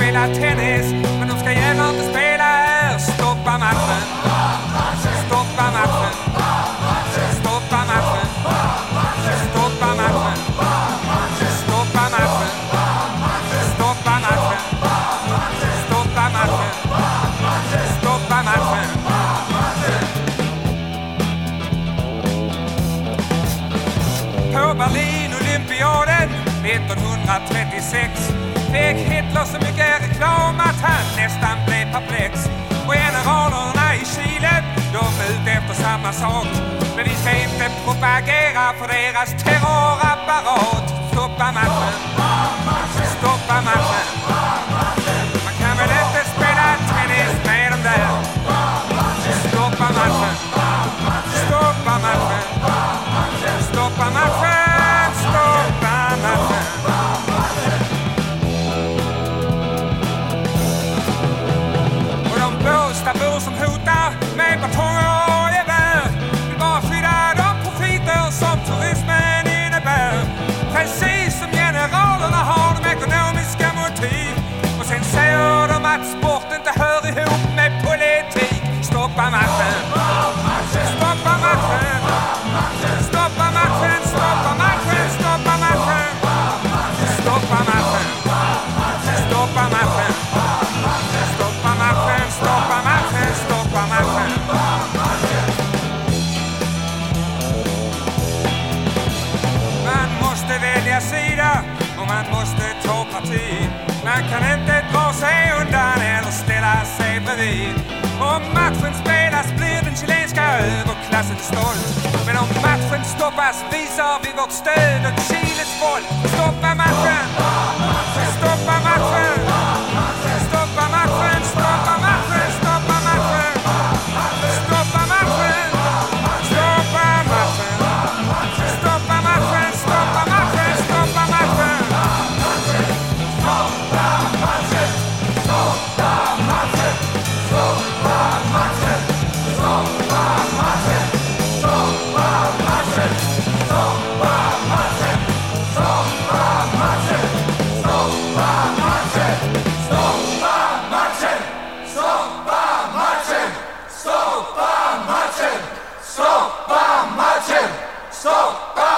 spela tennis, men de ska gärna inte spela här. Stoppa matchen. Stoppa matchen. Stoppa matchen. Stoppa matchen. Stoppa matchen. Stoppa matchen. Stoppa matchen. Stoppa matchen. På Berlin-olympiaden 1936 fick Hitler så mycket reklam att han nästan blev perplex. Och generalerna i Chile, de är ute efter samma sak. Men vi ska inte propagera för deras terrorapparat. Stoppa matchen. Stoppa matchen. Man kan väl inte spela tennis med dem där. Stoppa matchen. Stoppa matchen. Stoppa matchen. Stoppa matchen. Och de båstabor som hotar med batonger och gevär vill bara skydda de profiter som turismen innebär. Precis som generalerna har de ekonomiska motiv. Och sen säger de att sport inte hör ihop med politik. Stoppa matchen. Stoppa matchen. Stoppa matchen. Stoppa matchen. Stoppa matchen. Stoppa matchen. Stoppa matchen. Stoppa matchen. Stoppa matchen. Stoppa matchen. Man måste välja sida och man måste ta parti. Man kan inte dra sig undan eller ställa sig bredvid. Om matchen spelas blir den chilenska överklassen stolt. Men om matchen stoppas visar vi vårt stöd åt Chiles folk. Stoppa matchen! Stoppa matchen! Stoppa matchen! Stoppa matchen! Stoppa matchen! Stoppa matchen! Stoppa matchen! Stoppa matchen! Stoppa matchen! Stoppa matchen! Stoppa